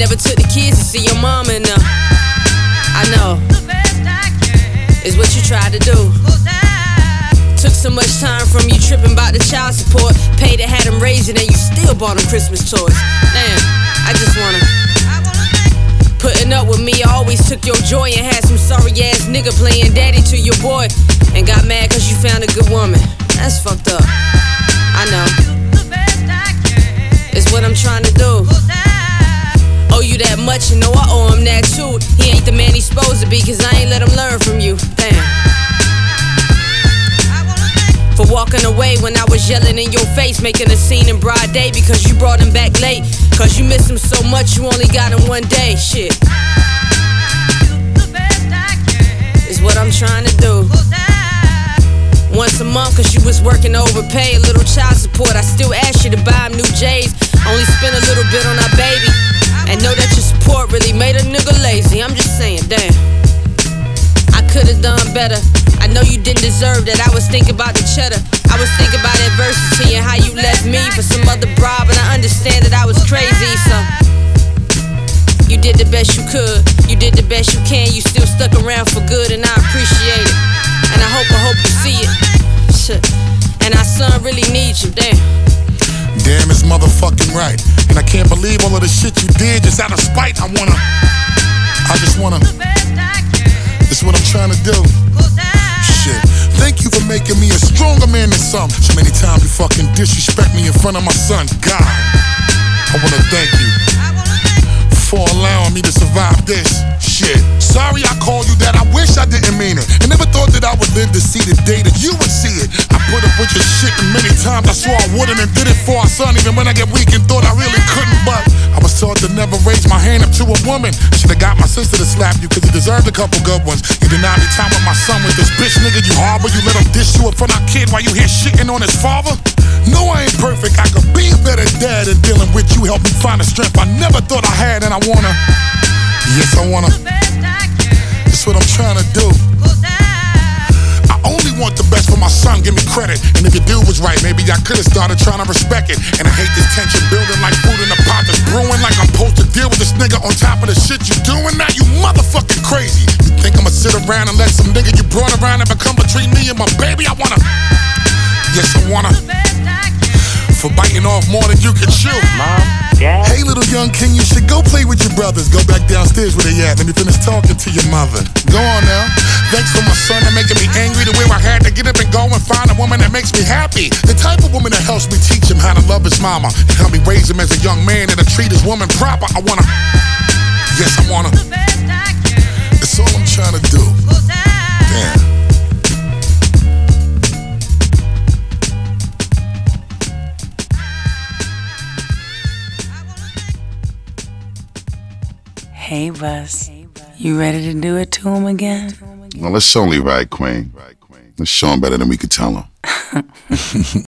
never took the kids to see your mama and I know it's what you tried to do. Took so much time from you tripping about the child support. Paid to have them raised and you still bought them Christmas toys. Damn, I just wanna putting up with me, I always took your joy and had some sorry ass nigga playing daddy to your boy and got mad cause you found a good woman. That's fucked up. I know. It's what I'm trying to do. Owe you that much, you know I owe him that too. He ain't the man he's supposed to be cause I ain't let him learn from you. Damn. For walking away when I was yelling in your face, making a scene in broad day because you brought him back late. Cause you miss him so much, you only got him one day. Shit. It's what I'm trying to do. Once a month cause you was working overpay, a little child support. I still ask you to buy him new J's. Only spend a little bit on our baby. And know that your support really made a nigga lazy. I'm just saying, damn, I could've done better. I know you didn't deserve that. I was thinking about the cheddar. I was thinking about adversity and how you left me for some other broad. But I understand that I was crazy, so you did the best you could. You did the best you can. You still stuck around for good and I appreciate it. And I hope you see it. Shit. And our son really needs you, damn. Damn, it's motherfucking right. And I can't believe all of the shit you did just out of spite. I just wanna it's what I'm trying to do. Shit. Thank you for making me a stronger man than some. So many times you fucking disrespect me in front of my son. God, I wanna thank you for allowing me to survive this shit. Sorry I called you that, I wish I didn't mean it. I never thought that I would live to see the day that you would see it. I put up with your shit and many times I swore I wouldn't and did it for our son. Even when I get weak and thought I really couldn't. But I was taught to never raise my hand up to a woman. I should've got my sister to slap you cause you deserved a couple good ones. You denied me time with my son with this bitch nigga you harbor. You let him dish you in front of our kid while you here shitting on his father. No, I ain't perfect, I could be a better dad and dealing with you helped me find the strength I never thought I had. And I wanna, yes I wanna, it's what I'm trying to do. I only want the best for my son, give me credit. And if your dude was right, maybe I could've started trying to respect it. And I hate this tension building like food in a pot that's brewing. Like I'm supposed to deal with this nigga on top of the shit you doing. Now you motherfucking crazy. You think I'ma sit around and let some nigga you brought around and become between me and my baby? I wanna, yes I wanna, for biting off more than you can chew. Mom, Dad. Hey little young king, you should go play with your brothers. Go back downstairs where they at. Let me finish talking to your mother. Go on now. Thanks for my son and making me angry the way I had to get up and go and find a woman that makes me happy. The type of woman that helps me teach him how to love his mama and help me raise him as a young man and to treat his woman proper. I wanna, yes I wanna, it's all I'm trying to do. Damn. Hey, Bus, you ready to do it to him again? Well, it's only right, Queen. Let's show him better than we could tell him.